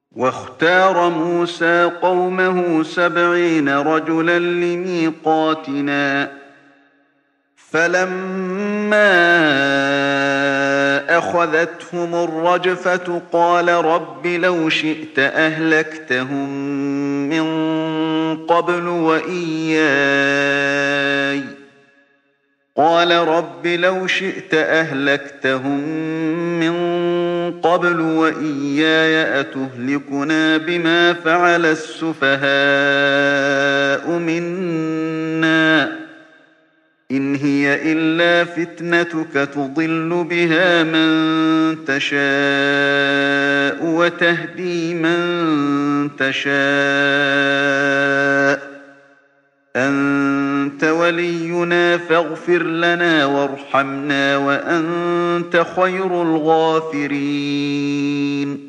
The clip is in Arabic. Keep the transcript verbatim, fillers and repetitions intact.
واختار موسى قومه سبعين رجلا لميقاتنا فلما أخذتهم الرجفة قال رب لو شئت أهلكتهم من قبل وإياي قال رب لو شئت أهلكتهم من قبل وإياي أتهلكنا بما فعل السفهاء منا إن هي إلا فتنتك تضل بها من تشاء وتهدي من تشاء أنت ولينا فاغفر لنا وارحمنا وأنت خير الغافرين